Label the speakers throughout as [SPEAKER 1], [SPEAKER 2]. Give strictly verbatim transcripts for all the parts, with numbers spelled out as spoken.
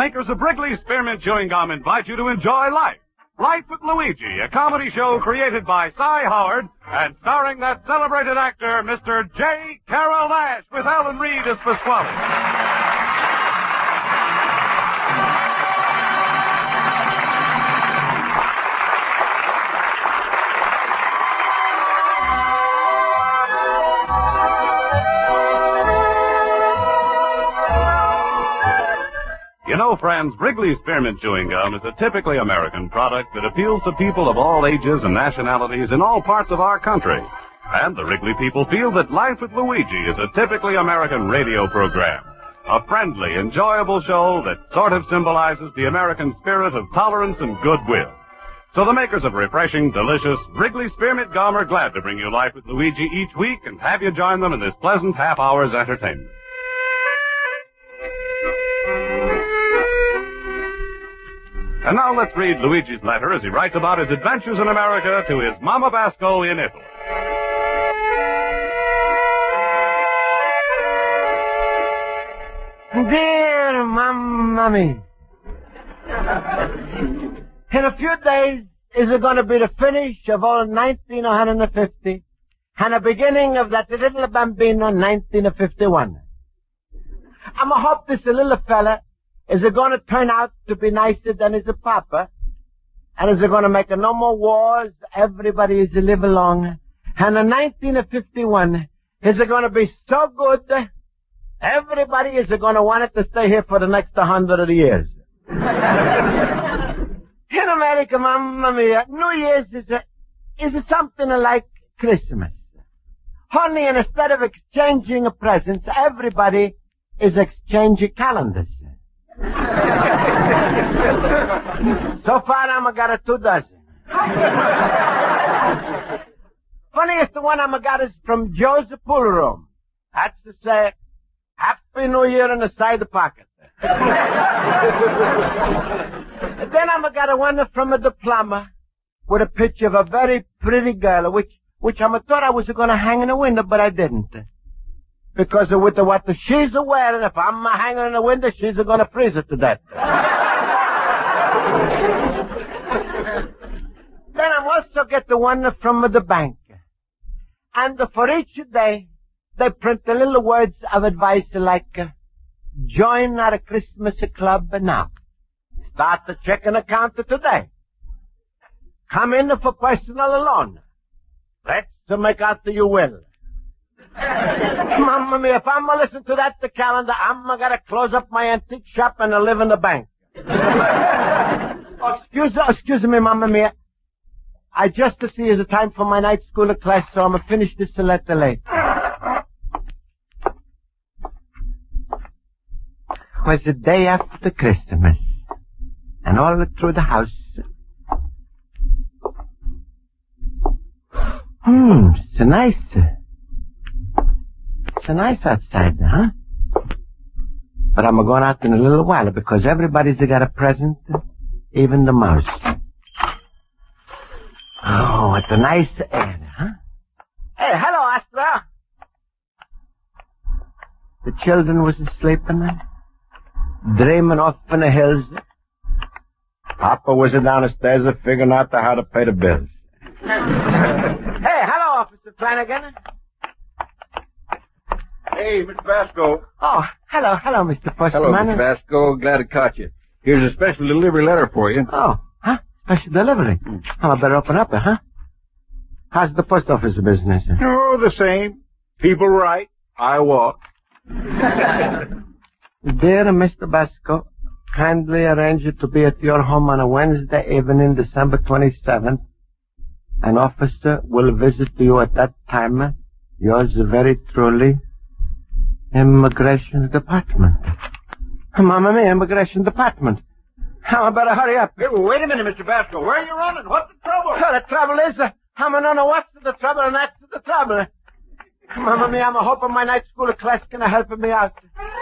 [SPEAKER 1] makers of Wrigley Spearmint Chewing Gum invite you to enjoy Life. Life with Luigi, a comedy show created by Cy Howard and starring that celebrated actor, Mister J. Carrol Naish, with Ellen Reed as Pasquale. You know, friends, Wrigley Spearmint Chewing Gum is a typically American product that appeals to people of all ages and nationalities in all parts of our country. And the Wrigley people feel that Life with Luigi is a typically American radio program. A friendly, enjoyable show that sort of symbolizes the American spirit of tolerance and goodwill. So the makers of refreshing, delicious Wrigley Spearmint Gum are glad to bring you Life with Luigi each week and have you join them in this pleasant half hour's entertainment. And now let's read Luigi's letter as he writes about his adventures in America to his Mama Basco in Italy.
[SPEAKER 2] Dear Mamma me, in a few days is it going to be the finish of old nineteen fifty and the beginning of that little bambino nineteen fifty-one. I'm a hope this little fella is it going to turn out to be nicer than his papa? And is it going to make no more wars? Everybody is to live along. And in nineteen fifty-one, is it going to be so good? Everybody is going to want it to stay here for the next hundred years. In America, Mamma Mia, New Year's is a, is a something like Christmas. Honey, and instead of exchanging presents, everybody is exchanging calendars. So far, I'm got a two dozen. Funniest one I'm got is from Joe's pool room. That's to say, Happy New Year in the side pocket. Then I'm got a one from a diploma with a picture of a very pretty girl, which which I thought I was going to hang in the window, but I didn't. Because with the, what the she's wearing, if I'm hanging in the window, she's going to freeze it to death. Then I'm also get the one from the bank. And for each day, they print the little words of advice like, uh, join our Christmas club now. Start the checking account today. Come in for personal loan. Let's make out that you will. Mamma mia, if I'm gonna listen to that, the calendar, I'm gonna close up my antique shop and live in the bank. Oh, excuse, excuse me, Mamma mia. I just to see is the time for my night school class, so I'm gonna finish this letter late. It was the day after Christmas, and all through the house. Hmm, it's nice. It's nice outside, huh? But I'm going out in a little while because everybody's got a present, even the mouse. Oh, what a nice air, huh? Hey, hello, Astra. The children was sleeping, dreaming off in the hills. Papa was downstairs figuring out how to pay the bills. Hey, hello, Officer Flanagan.
[SPEAKER 3] Hey, Mister Basco.
[SPEAKER 2] Oh, hello, hello, Mister Postman.
[SPEAKER 3] Hello, Mister Basco. Glad to caught you. Here's a special delivery letter for you.
[SPEAKER 2] Oh, huh? Special delivery? Mm. Oh, I better open up it, huh? How's the post office business?
[SPEAKER 3] Oh, the same. People write. I walk.
[SPEAKER 2] Dear Mister Basco, kindly arrange it to be at your home on a Wednesday evening, December twenty-seventh. An officer will visit you at that time. Yours very truly, Immigration Department. Mamma mia, Immigration Department. I better hurry up.
[SPEAKER 3] Hey, well, wait a minute, Mister Basco. Where are you running? What's the trouble?
[SPEAKER 2] Well, the trouble is, uh, I don't know what's the trouble, and that's the trouble. Mamma mia, I'm hoping my night school class can help me out.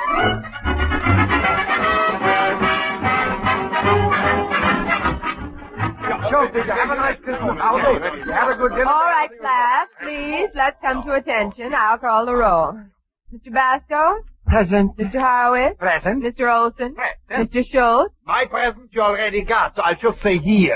[SPEAKER 3] Joe, did you have a nice Christmas holiday? Did you have a good dinner?
[SPEAKER 4] All right, class, please, let's come to attention. I'll call the roll. Mister Basco?
[SPEAKER 2] Present.
[SPEAKER 4] Mister Horowitz?
[SPEAKER 2] Present.
[SPEAKER 4] Mister Olson?
[SPEAKER 2] Present.
[SPEAKER 4] Mister Schultz?
[SPEAKER 5] My present you already got, so I'll just say here.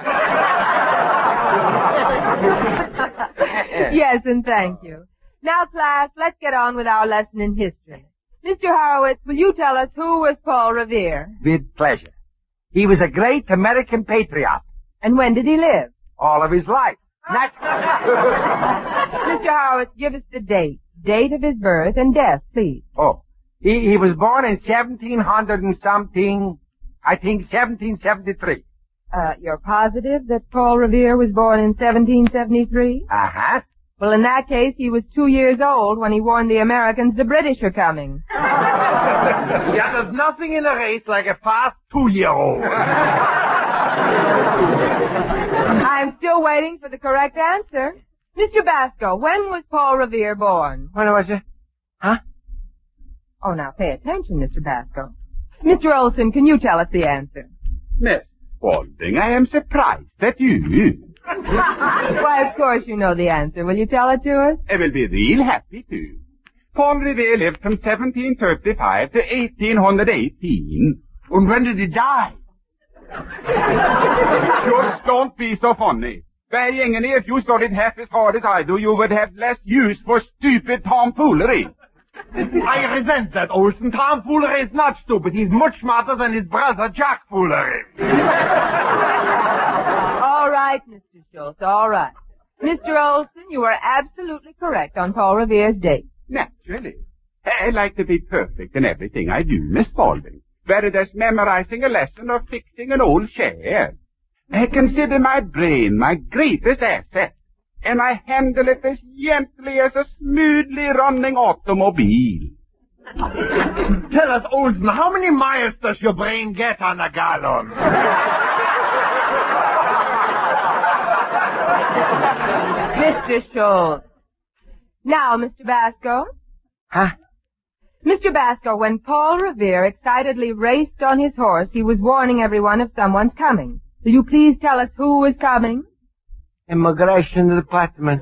[SPEAKER 4] Yes, and thank you. Now, class, let's get on with our lesson in history. Mister Horowitz, will you tell us who was Paul Revere?
[SPEAKER 2] With pleasure. He was a great American patriot.
[SPEAKER 4] And when did he live?
[SPEAKER 2] All of his life. Not...
[SPEAKER 4] Mister Horowitz, give us the date. Date of his birth and death, please.
[SPEAKER 2] Oh. He, he was born in seventeen hundred and something, I think seventeen seventy-three.
[SPEAKER 4] Uh, you're positive that Paul Revere was born in seventeen seventy-three?
[SPEAKER 2] Uh-huh.
[SPEAKER 4] Well, in that case, he was two years old when he warned the Americans the British are coming.
[SPEAKER 5] Yeah, there's nothing in a race like a fast two-year-old.
[SPEAKER 4] I'm still waiting for the correct answer. Mister Basco, when was Paul Revere born?
[SPEAKER 2] When was it? Huh?
[SPEAKER 4] Oh, now pay attention, Mister Basco. Mister Olson, can you tell us the answer?
[SPEAKER 1] Miss Spaulding, I am surprised at you.
[SPEAKER 4] Why, of course you know the answer. Will you tell it to us?
[SPEAKER 1] I will be real happy to. Paul Revere lived from seventeen thirty-five to eighteen eighteen.
[SPEAKER 5] And when did he die?
[SPEAKER 1] Just don't be so funny. Why, Ingeny, if you studied half as hard as I do, you would have less use for stupid tomfoolery.
[SPEAKER 5] I resent that, Olson. Tomfoolery is not stupid. He's much smarter than his brother, Jack Foolery.
[SPEAKER 4] All right, Mister Schultz, all right. Mister Olson, you are absolutely correct on Paul Revere's date.
[SPEAKER 1] Naturally. I like to be perfect in everything I do, Miss Spaulding. Whether that's memorizing a lesson or fixing an old chair. I consider my brain my greatest asset, and I handle it as gently as a smoothly running automobile.
[SPEAKER 5] Tell us, Olson, how many miles does your brain get on a gallon?
[SPEAKER 4] Mister Schultz. Now, Mister Basco.
[SPEAKER 2] Huh?
[SPEAKER 4] Mister Basco, when Paul Revere excitedly raced on his horse, he was warning everyone of someone's coming. Will you please tell us who was coming?
[SPEAKER 2] Immigration Department.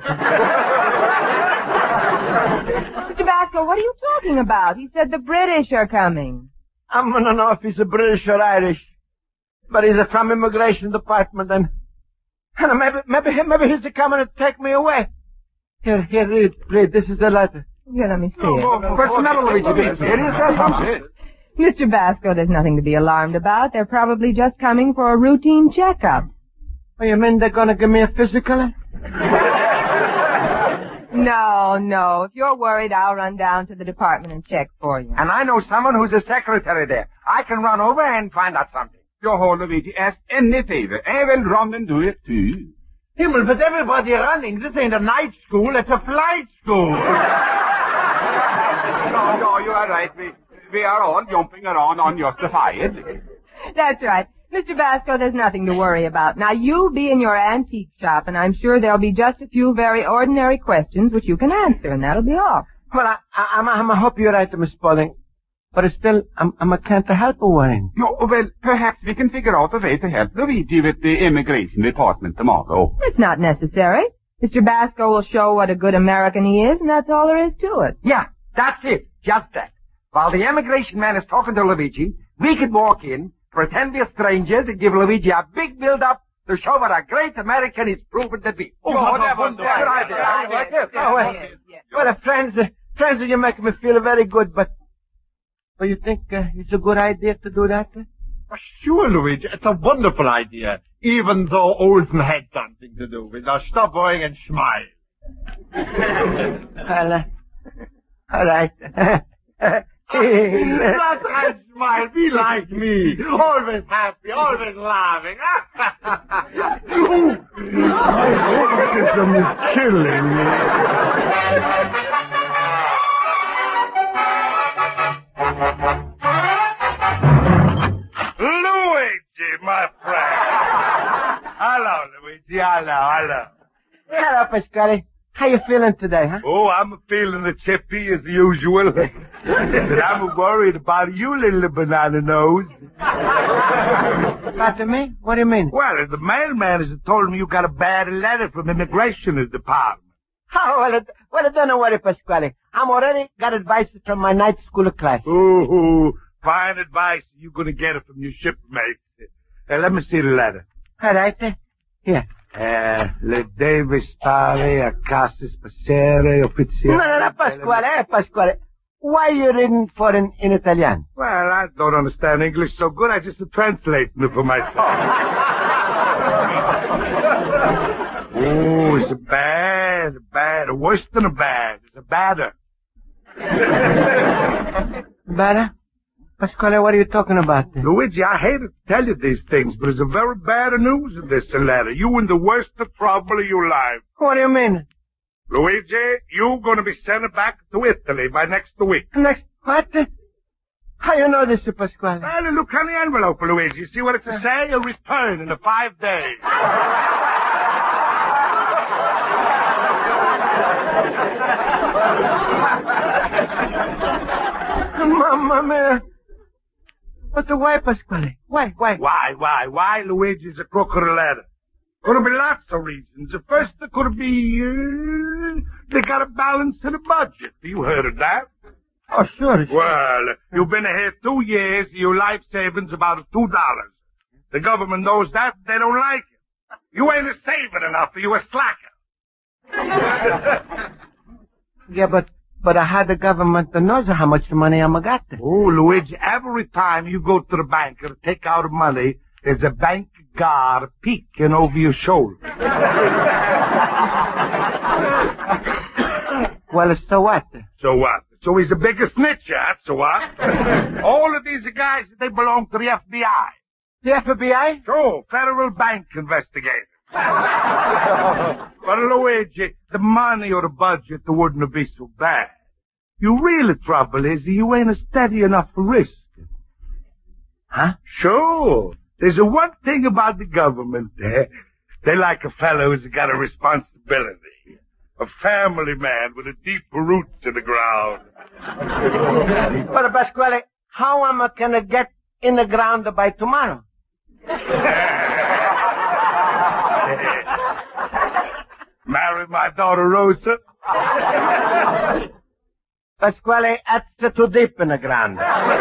[SPEAKER 4] Mister Basco, what are you talking about? He said the British are coming.
[SPEAKER 2] I don't know if he's a British or Irish, but he's from Immigration Department, and, and maybe, maybe, maybe he's coming to take me away. Here, here, read, read. This is the letter.
[SPEAKER 4] Here, let me see it.
[SPEAKER 2] What's the matter, Luigi? This is serious or something?
[SPEAKER 4] Mister Basco, there's nothing to be alarmed about. They're probably just coming for a routine checkup.
[SPEAKER 2] Oh, you mean they're going to give me a physical?
[SPEAKER 4] No, no. If you're worried, I'll run down to the department and check for you.
[SPEAKER 2] And I know someone who's a secretary there. I can run over and find out something.
[SPEAKER 1] Your whole Luigi, ask any favor. I will run and do it too.
[SPEAKER 5] Himmel, but everybody running. This ain't a night school, it's a flight school.
[SPEAKER 1] No, no, you are right. We, we are all jumping around unjustifiedly.
[SPEAKER 4] That's right. Mister Basco, there's nothing to worry about. Now, you be in your antique shop, and I'm sure there'll be just a few very ordinary questions which you can answer, and that'll be all.
[SPEAKER 2] Well, I, I, I'm, I'm, I hope you're right, Miss Spaulding. But still, I'm, I'm a can't help a worrying.
[SPEAKER 1] No, well, perhaps we can figure out a way to help Luigi with the immigration department tomorrow.
[SPEAKER 4] It's not necessary. Mister Basco will show what a good American he is, and that's all there is to it.
[SPEAKER 2] Yeah, that's it. Just that. While the immigration man is talking to Luigi, we could walk in, pretend we're strangers, and give Luigi a big build-up to show what a great American he's proven to be.
[SPEAKER 5] Oh, what a wonderful
[SPEAKER 2] idea.
[SPEAKER 4] Right,
[SPEAKER 2] Like
[SPEAKER 4] yes,
[SPEAKER 2] this. Oh, well,
[SPEAKER 4] yes, yes.
[SPEAKER 2] well, uh, friends, uh, friends, you make me feel very good, but... Well, you think uh, it's a good idea to do that? Uh?
[SPEAKER 5] Sure, Luigi, it's a wonderful idea, even though Olson had something to do with it. Now stop worrying and smile.
[SPEAKER 2] Well, uh, all right.
[SPEAKER 5] That's right, smile. Be like me. Always happy, always laughing. My autism is killing me. Luigi, my friend. Hello, Luigi. Hello, hello.
[SPEAKER 2] Hello, Pasquale. How you feeling today, huh?
[SPEAKER 5] Oh, I'm feeling the chippy as usual. But I'm worried about you, little banana nose.
[SPEAKER 2] About me? What do you mean?
[SPEAKER 5] Well, the mailman has told me you got a bad letter from immigration department.
[SPEAKER 2] Oh, well, it, well, don't worry, Pasquale. I'm already got advice from my night school class.
[SPEAKER 5] Ooh, fine advice. You're going to get it from your shipmate. Uh, let me see the letter.
[SPEAKER 2] All right. uh, Here.
[SPEAKER 5] Uh, le deve stare a casa spacere
[SPEAKER 2] No,
[SPEAKER 5] ufficiale.
[SPEAKER 2] no, no, Pasquale, eh, Pasquale. Why you reading for in, in Italian?
[SPEAKER 5] Well, I don't understand English so good, I just translate it for myself. Oh, it's a bad, bad, worse than a bad. It's a badder.
[SPEAKER 2] Better? Pasquale, what are you talking about?
[SPEAKER 5] Luigi, I hate to tell you these things, but there's a very bad news in this letter. You in the worst of trouble of your life.
[SPEAKER 2] What do you mean?
[SPEAKER 5] Luigi, you're going to be sent back to Italy by next week.
[SPEAKER 2] Next, what? How you know this, Pasquale?
[SPEAKER 5] Well, look on the envelope, Luigi. You see what it say? A return in the five days.
[SPEAKER 2] Mamma mia. But why, Pasquale? Why, why?
[SPEAKER 5] Why, why, why, Luigi's a crook of the letter? Could be lots of reasons. The first, there could be, uh, they got a balance in the budget. You heard of that?
[SPEAKER 2] Oh, sure. sure.
[SPEAKER 5] Well, you've been here two years, your life savings about two dollars. The government knows that, they don't like it. You ain't a saving enough, you a slacker.
[SPEAKER 2] Yeah, but, but I had the government that knows how much money I'm got.
[SPEAKER 5] Oh, Luigi, every time you go to the bank to take out money, there's a bank guard peeking over your shoulder.
[SPEAKER 2] Well, so what?
[SPEAKER 5] So what? So he's the biggest snitch, that's so what? All of these guys, they belong to the F B I.
[SPEAKER 2] The F B I?
[SPEAKER 5] Sure, Federal Bank Investigators. But Luigi, the money or the budget wouldn't be so bad. Your real trouble is you ain't steady enough for risk.
[SPEAKER 2] Huh?
[SPEAKER 5] Sure. There's a one thing about the government there. They like a fellow who's got a responsibility. A family man with a deep roots in the ground.
[SPEAKER 2] But, Pasquale, how am I gonna get in the ground by tomorrow?
[SPEAKER 5] Marry my daughter Rosa.
[SPEAKER 2] Pasquale, that's too deep in the ground.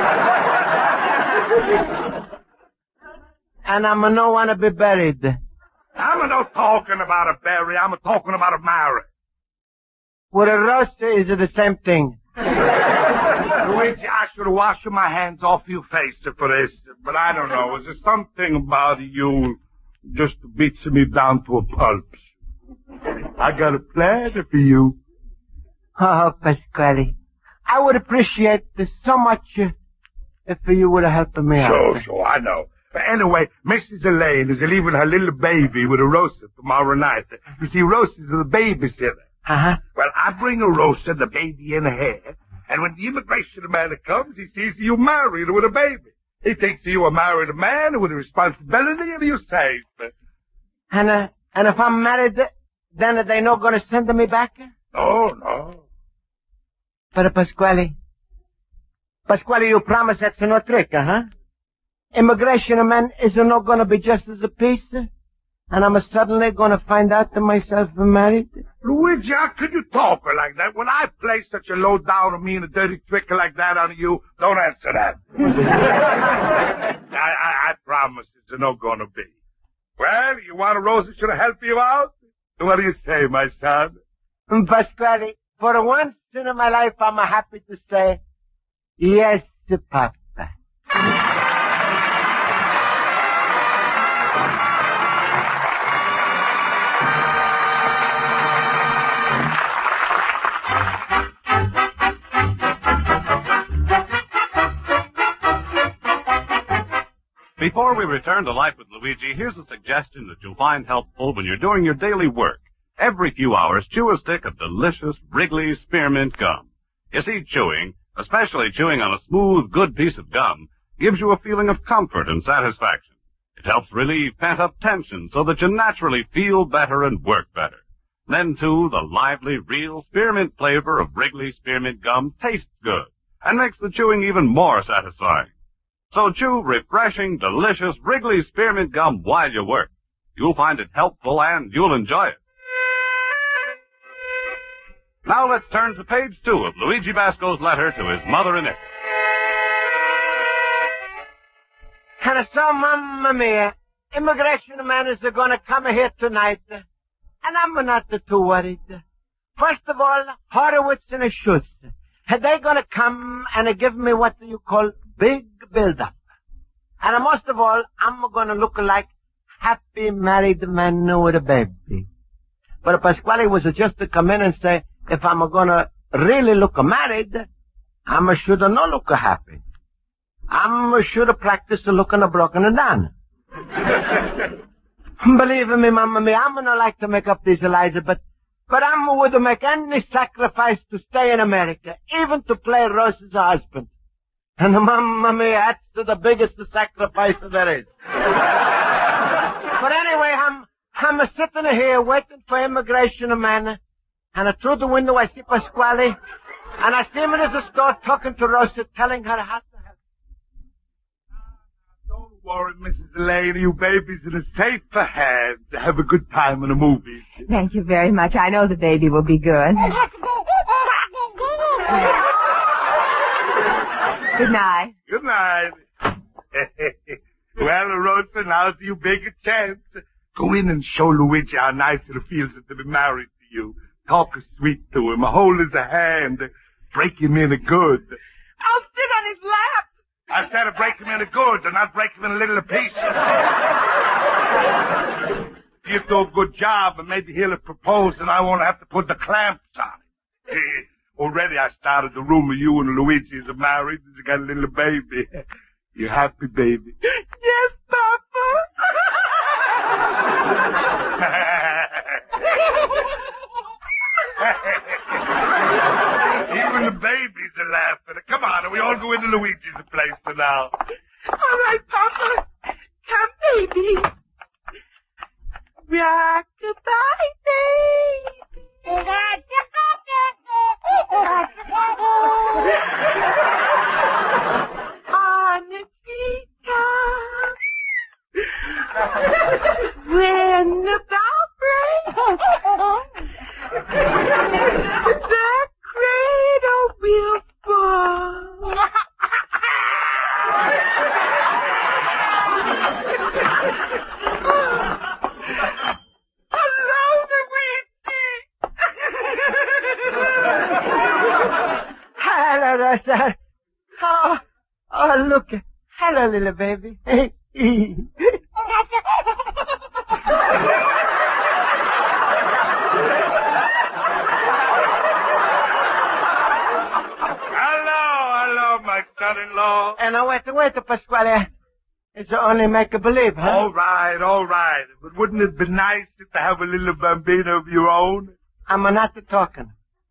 [SPEAKER 2] And I'm no wanna be buried.
[SPEAKER 5] I'm not talking about a bury, I'm talking about a marry.
[SPEAKER 2] With a roast is it the same thing?
[SPEAKER 5] Luigi, I should wash my hands off your face for this, but I don't know. Is there something about you just beats me down to a pulp? I got a plan for you.
[SPEAKER 2] Oh, Pasquale, I would appreciate this so much uh, if you would have helped me
[SPEAKER 5] Sure,
[SPEAKER 2] out.
[SPEAKER 5] sure, I know. But anyway, Missus Elaine is leaving her little baby with a Rosa tomorrow night. You see, Rosa's the babysitter.
[SPEAKER 2] Uh-huh.
[SPEAKER 5] Well, I bring a Rosa, the baby in her, and when the immigration man comes, he sees you married with a baby. He thinks you a married man with a responsibility, and you're safe.
[SPEAKER 2] And, uh, and if I'm married, then they not gonna send me back?
[SPEAKER 5] Oh, no.
[SPEAKER 2] But, uh, Pasquale, Pasquale, you promise that's no trick, huh? Immigration man is not gonna be just as a piece, and I'm suddenly gonna find out myself married?
[SPEAKER 5] Luigi, how could you talk like that? When I play such a low down and mean a dirty trick like that on you, don't answer that. I, I, I promise it's not gonna be. Well, you want a Rosa should help you out? What do you say, my son?
[SPEAKER 2] Pasquale, for once in my life, I'm happy to say, yes, Papa.
[SPEAKER 1] Before we return to Life with Luigi, here's a suggestion that you'll find helpful when you're doing your daily work. Every few hours, chew a stick of delicious Wrigley Spearmint Gum. You see, chewing, especially chewing on a smooth, good piece of gum, gives you a feeling of comfort and satisfaction. It helps relieve pent-up tension so that you naturally feel better and work better. Then, too, the lively, real spearmint flavor of Wrigley Spearmint Gum tastes good and makes the chewing even more satisfying. So chew refreshing, delicious Wrigley Spearmint Gum while you work. You'll find it helpful and you'll enjoy it. Now let's turn to page two of Luigi Basco's letter to his mother in Italy.
[SPEAKER 2] And so, Mamma Mia, immigration man is going to come here tonight, and I'm not too worried. First of all, Horowitz and Schutz. They're going to come and give me what you call big build-up. And most of all, I'm going to look like happy married man with a baby. But Pasquale was just to come in and say, if I'm going to really look married, I should not look happy. I should practice looking broken and down. Believe me, Mamma Mia, I'm not like to make up these lies, but But I would make any sacrifice to stay in America, even to play Rose's husband. And Mamma Mia, that's the biggest sacrifice there is. But anyway, I'm, I'm sitting here waiting for immigration man, and through the window I see Pasquale, and I see him in the store talking to Rosa, telling her how to help.
[SPEAKER 5] Don't worry, Missus Elaine, you baby's in a safer hand to have a good time in the movies.
[SPEAKER 4] Thank you very much. I know the baby will be good. Good night.
[SPEAKER 5] Good night. Well, Rosa, now's your big chance. Go in and show Luigi how nice it feels to be married to you. Talk sweet to him, hold his hand, break him in a good.
[SPEAKER 6] I'll sit on his lap.
[SPEAKER 5] I said to break him in a good and not break him in a little pieces. If you do a good job, and maybe he'll propose and I won't have to put the clamps on it. Already I started the rumor you and Luigi is married. He's got a little baby. You happy, baby?
[SPEAKER 6] Yes, Papa.
[SPEAKER 5] Even the babies are laughing. Come on, we all go into Luigi's place now.
[SPEAKER 6] All right, Papa. Come, baby. Rock-a-bye, baby. On the treetop. When the bell breaks, the cradle will fall. Hello, Luigi.
[SPEAKER 2] Hello, Rosa. Oh, oh, look. Hello, little baby.
[SPEAKER 5] Son-in-law.
[SPEAKER 2] And now, wait, wait, Pasquale. It's only make-believe, huh?
[SPEAKER 5] All right, all right. But wouldn't it be nice to have a little bambino of your own?
[SPEAKER 2] I'm not talking.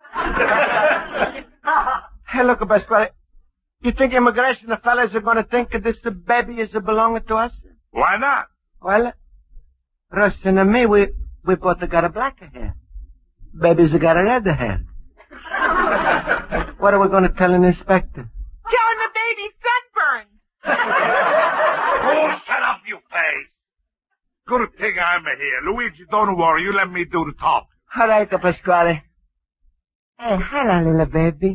[SPEAKER 2] Hey, look, Pasquale. You think immigration fellas are going to think that this baby is belonging to us?
[SPEAKER 5] Why not?
[SPEAKER 2] Well, Rustin and me, we, we both got a black hair. Baby's got a red hair. What are we going to tell an inspector?
[SPEAKER 6] Tell him the baby's sunburned.
[SPEAKER 5] Oh, shut up, you face. Good thing I'm here. Luigi, don't worry. You let me do the talk.
[SPEAKER 2] All right, Pasquale. Hey, hello, little baby.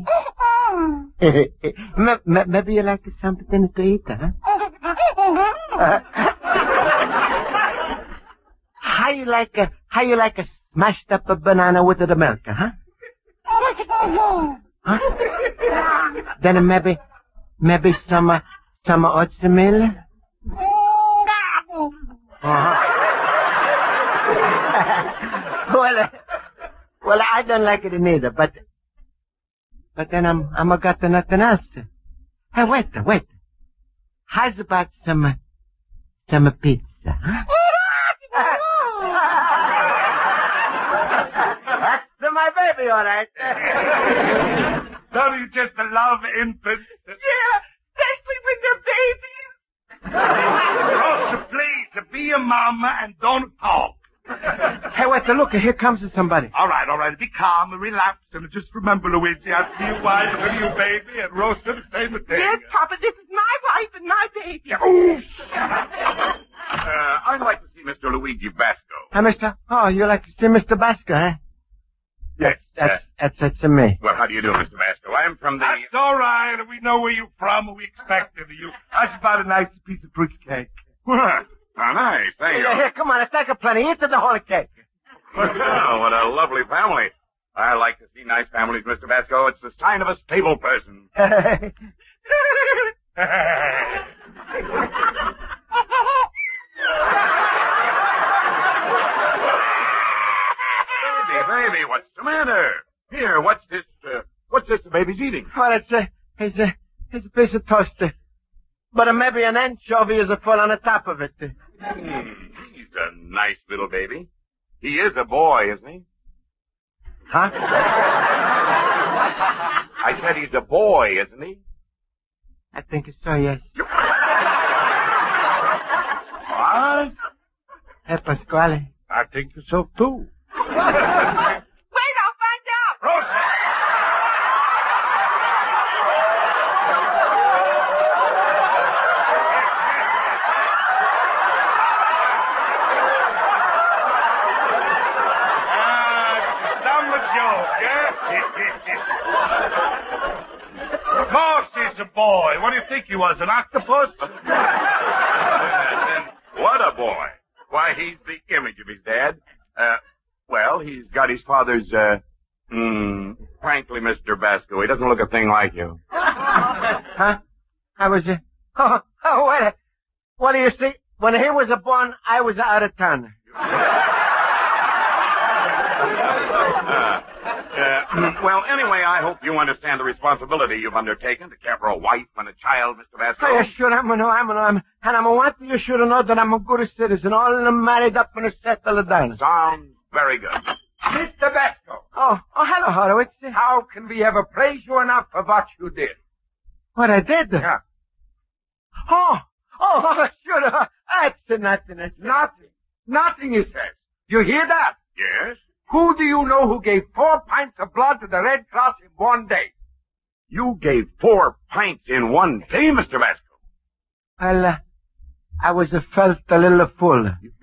[SPEAKER 2] Maybe you like something to eat, huh? uh, how you like a, how you like a smashed up a banana with the milk, huh? Huh? Then maybe, maybe some, uh, some oatmeal? Uh-huh. well, uh, well, I don't like it neither, but, but then I'm, I'm a got nothing else. Hey, wait, wait. How's about some, uh, some pizza, huh? That's my baby, all right.
[SPEAKER 5] Don't you just love infants?
[SPEAKER 6] Yeah, especially when they're babies.
[SPEAKER 5] Rosa, please, be a mama and don't talk.
[SPEAKER 2] Hey, wait, look, here comes somebody.
[SPEAKER 5] All right, all right, be calm and relax, and just remember, Luigi, I'll see you wife and your baby, and Rosa, the same thing.
[SPEAKER 6] Yes, Papa, this is my wife and my baby.
[SPEAKER 5] Oh,
[SPEAKER 1] Uh, I'd like to see Mister Luigi Basco.
[SPEAKER 2] Hi, mister. Oh, you like to see Mister Basco, eh?
[SPEAKER 5] Yes.
[SPEAKER 2] That's, that's, that's a me.
[SPEAKER 1] Well, how do you do, Mister Vasco? I'm from the...
[SPEAKER 5] That's all right. We know where you're from, and we expected you. How's about a nice piece of fruit cake?
[SPEAKER 1] What? How nice. Thank you.
[SPEAKER 2] Here, here, come on, let's take a plenty. Eat the whole cake.
[SPEAKER 1] Oh, what a lovely family. I like to see nice families, Mister Vasco. It's the sign of a stable person. Baby, baby, what's the matter? Here, what's this, uh, what's this the baby's eating?
[SPEAKER 2] Well, it's a, it's a, it's a piece of toast. uh, But uh, maybe an anchovy is a full on the top of it. uh.
[SPEAKER 1] Hmm, he's a nice little baby. He is a boy, isn't he?
[SPEAKER 2] Huh?
[SPEAKER 1] I said he's a boy, isn't he?
[SPEAKER 2] I think so, yes.
[SPEAKER 5] What?
[SPEAKER 2] Hey, Pasquale.
[SPEAKER 5] I think so, too.
[SPEAKER 6] Wait, I'll find out.
[SPEAKER 5] Rosa! Of course he's a boy. What do you think he was, an octopus?
[SPEAKER 1] And what a boy. Why, he's the image of his dad. Uh, well, he's got his father's, uh, mm, frankly, Mister Vasco, he doesn't look a thing like you.
[SPEAKER 2] Huh? I was, uh, oh, oh, wait a, what do you see? When he was born, I was out of town.
[SPEAKER 1] Uh, uh, well, anyway, I hope you understand the responsibility you've undertaken to care for a wife and a child, Mister Vasco.
[SPEAKER 2] Oh, yeah, sure, I'm, no, I'm, no, I'm, and I want you should know that I'm a good citizen, all of them married up and settled down.
[SPEAKER 1] Sounds very good.
[SPEAKER 5] Mister Vasco,
[SPEAKER 2] Oh, oh, hello, Horowitz.
[SPEAKER 5] how can we ever praise you enough for what you did?
[SPEAKER 2] What I did?
[SPEAKER 5] Yeah.
[SPEAKER 2] Oh, oh, oh, sure, uh, that's nothing, that's
[SPEAKER 5] Nothing. Nothing, he says. You hear that?
[SPEAKER 1] Yes?
[SPEAKER 5] Who do you know who gave four pints of blood to the Red Cross in one day?
[SPEAKER 1] You gave four pints in one day, Mister Vasco.
[SPEAKER 2] Well, uh, I was uh, felt a little full.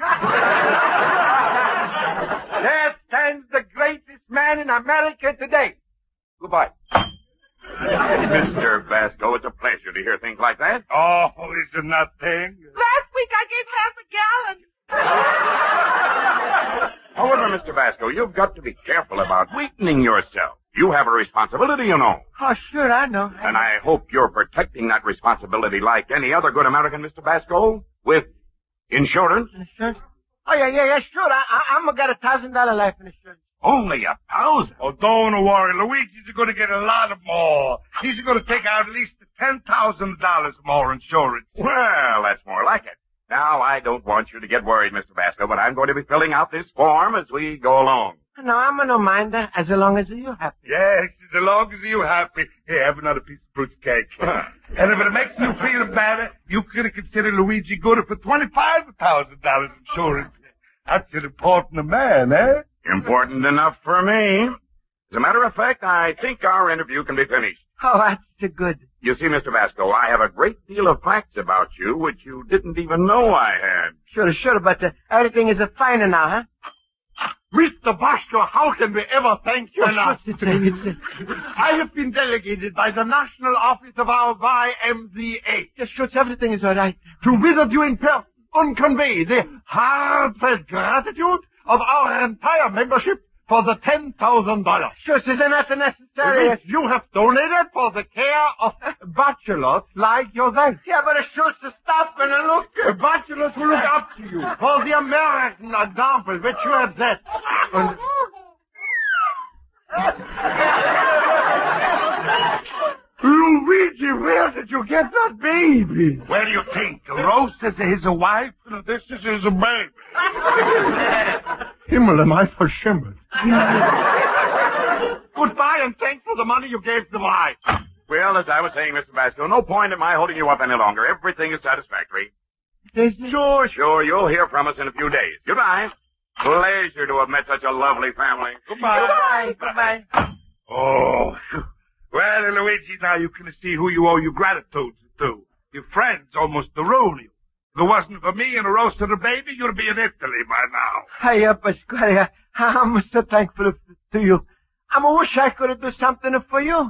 [SPEAKER 5] There stands the greatest man in America today. Goodbye.
[SPEAKER 1] Mister Vasco, it's a pleasure to hear things like that.
[SPEAKER 5] Oh, isn't that thing?
[SPEAKER 6] Last week I gave half a gallon.
[SPEAKER 1] However, Mister Vasco, you've got to be careful about weakening yourself. You have a responsibility, you know.
[SPEAKER 2] Oh, sure, I know.
[SPEAKER 1] And I hope you're protecting that responsibility like any other good American, Mister Vasco, with insurance.
[SPEAKER 2] Insurance? Oh, yeah, yeah, yeah, sure. I, I, I'm gonna get a thousand dollar life insurance.
[SPEAKER 1] Only a thousand.
[SPEAKER 5] Oh, don't worry. Luigi's going to get a lot of more. He's going to take out at least ten thousand dollars more insurance.
[SPEAKER 1] Well, that's more like it. Now, I don't want you to get worried, Mister Vasco, but I'm going to be filling out this form as we go along.
[SPEAKER 2] No, I'm a no minder, as long as you're happy.
[SPEAKER 5] Yes, as long as you're happy. Here, have another piece of fruit cake. And if it makes you feel better, you could consider Luigi good for twenty-five thousand dollars insurance. That's an important man, eh?
[SPEAKER 1] Important enough for me. As a matter of fact, I think our interview can be finished.
[SPEAKER 2] Oh, that's a good.
[SPEAKER 1] You see, Mister Vasco, I have a great deal of facts about you which you didn't even know I had.
[SPEAKER 2] Sure, sure, but uh, everything is a finer now, huh?
[SPEAKER 5] Mister Vasco, how can we ever thank you
[SPEAKER 2] Oh,
[SPEAKER 5] enough?
[SPEAKER 2] shucks, it's, uh, it's, uh,
[SPEAKER 5] I have been delegated by the National Office of our Y M C A
[SPEAKER 2] just shucks, everything is all right.
[SPEAKER 5] to visit you in person and convey the heartfelt gratitude of our entire membership for the ten thousand dollars.
[SPEAKER 2] Shucks, isn't that necessary?
[SPEAKER 5] Which you have donated for the care of bachelors like yourself.
[SPEAKER 2] Yeah, but it shucks, stop and look.
[SPEAKER 5] Bachelors who look up to you for the American example which you have set. And Luigi, where did you get that baby? Where do you think? Rose says he's a wife, and this is his baby. Himmel, am I verschimmelt. Goodbye, and thanks for the money you gave the wife.
[SPEAKER 1] Well, as I was saying, Mister Vasco, no point in my holding you up any longer. Everything is satisfactory. Sure, sure. You'll hear from us in a few days. Goodbye. Pleasure to have met such a lovely family.
[SPEAKER 5] Goodbye.
[SPEAKER 2] Goodbye, goodbye.
[SPEAKER 5] Oh, well, Luigi, now you can see who you owe your gratitude to. Your friends almost ruined you. If it wasn't for me and a roast of the baby, you'd be in Italy by now.
[SPEAKER 2] Hiya, Pasquale. I'm so thankful to you. I wish I could do something for you.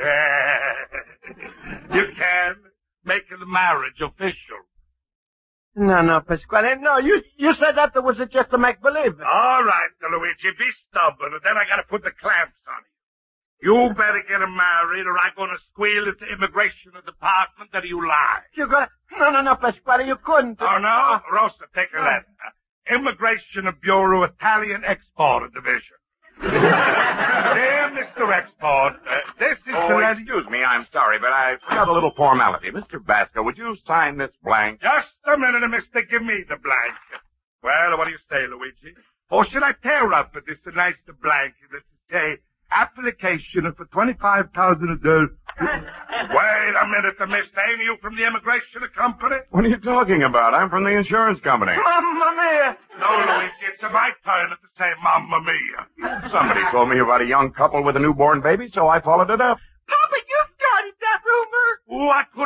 [SPEAKER 5] You can make the marriage official.
[SPEAKER 2] No, no, Pasquale. No, you you said that was just a make-believe.
[SPEAKER 5] All right, Luigi, be stubborn, and then I gotta put the clamps on you. You better get him married, or I'm gonna squeal at the immigration department that you lie.
[SPEAKER 2] You got no, no, no, Pasquale. You couldn't.
[SPEAKER 5] Oh no, Rosa, take a letter. Immigration Bureau, Italian Export Division. Dear Mister Export, uh, this is
[SPEAKER 7] Oh,
[SPEAKER 5] the letter.
[SPEAKER 7] excuse me, I'm sorry, but I forgot a little formality. Mister Basco, would you sign this blank?
[SPEAKER 5] Just a minute, mister. Give me the blank. Well, what do you say, Luigi? Or should I tear up this nice blank that say application for twenty-five thousand dollars? Wait a minute, mister. Ain't you from the immigration company?
[SPEAKER 7] What are you talking about? I'm from the insurance company.
[SPEAKER 2] Mamma mia!
[SPEAKER 5] No, Luigi, it's my turn to say Mamma Mia.
[SPEAKER 7] Somebody told me about a young couple with a newborn baby, so I followed it up.
[SPEAKER 6] Papa, you started that rumor.
[SPEAKER 5] Ooh, I could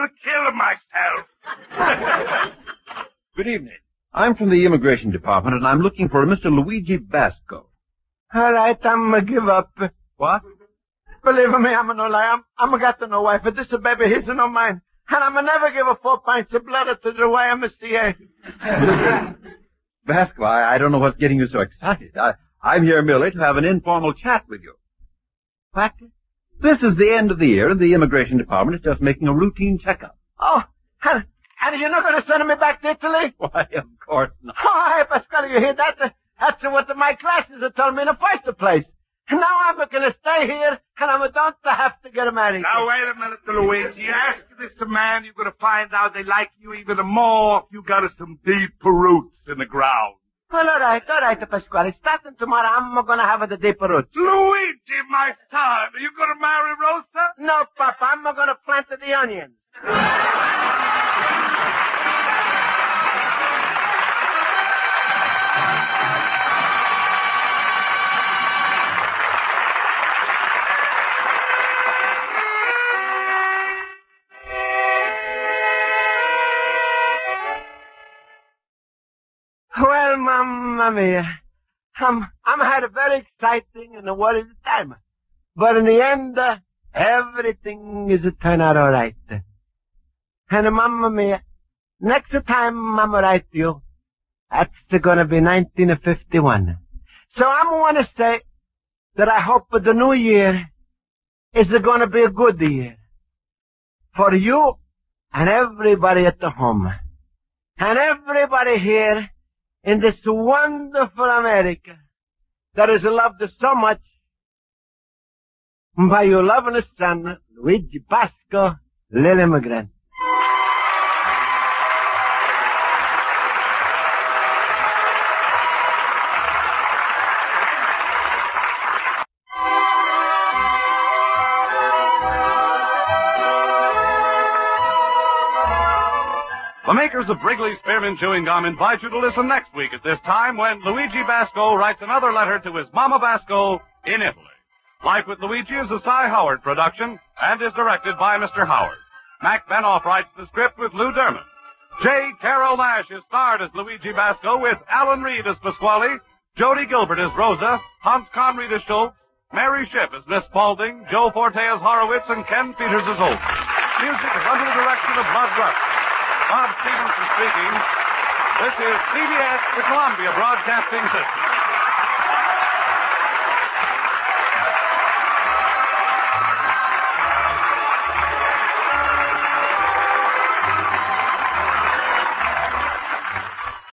[SPEAKER 5] have killed myself.
[SPEAKER 3] Good evening. I'm from the Immigration Department, and I'm looking for a Mister Luigi Basco.
[SPEAKER 2] All right, I'm gonna give up.
[SPEAKER 3] What?
[SPEAKER 2] Believe me, I'm no lie. I'm, I'm got to no wife, but this baby, he's no mine. And I'm gonna never give a four pints of blood to the Y M C A.
[SPEAKER 3] Basco, I, I don't know what's getting you so excited. I, I'm here merely to have an informal chat with you.
[SPEAKER 2] What?
[SPEAKER 3] This is the end of the year, and the Immigration Department is just making a routine checkup.
[SPEAKER 2] Oh, and, and you're not gonna send me back to Italy?
[SPEAKER 3] Why, of course not.
[SPEAKER 2] Oh, hey, Pasquale, you hear that? That's what my classes have told me in the first place. And now I'm gonna stay here, and I don't have to get married.
[SPEAKER 5] Now, wait a minute, Luigi. Ask this man, you're gonna find out they like you even more if you got some deep roots in the ground.
[SPEAKER 2] Well, all right, all right, Pasquale. Starting tomorrow, I'm gonna have the deeper roots.
[SPEAKER 5] Luigi, my son, are you gonna marry Rosa?
[SPEAKER 2] No, Papa, I'm gonna plant the onions. Well, Mamma Mia, I'm, I'm had a very exciting and a worried time. But in the end, uh, everything is turn out all right. And uh, Mamma Mia, next time I'm write to you, that's gonna be nineteen fifty-one. So I'm gonna say that I hope the new year is gonna be a good year. For you and everybody at the home. And everybody here in this wonderful America that is loved so much by your loving son, Luigi Basco, little immigrant.
[SPEAKER 1] The makers of Wrigley Spearmint Chewing Gum invite you to listen next week at this time when Luigi Basco writes another letter to his Mama Basco in Italy. Life with Luigi is a Cy Howard production and is directed by Mister Howard. Mac Benoff writes the script with Lou Derman. J. Carol Nash is starred as Luigi Basco with Alan Reed as Pasquale, Jody Gilbert as Rosa, Hans Conried as Schultz, Mary Shipp as Miss Spaulding, Joe Forte as Horowitz, and Ken Peters as Holt. Music is under the direction of Bud Rush. Bob Stevenson speaking. This is C B S, the Columbia Broadcasting System.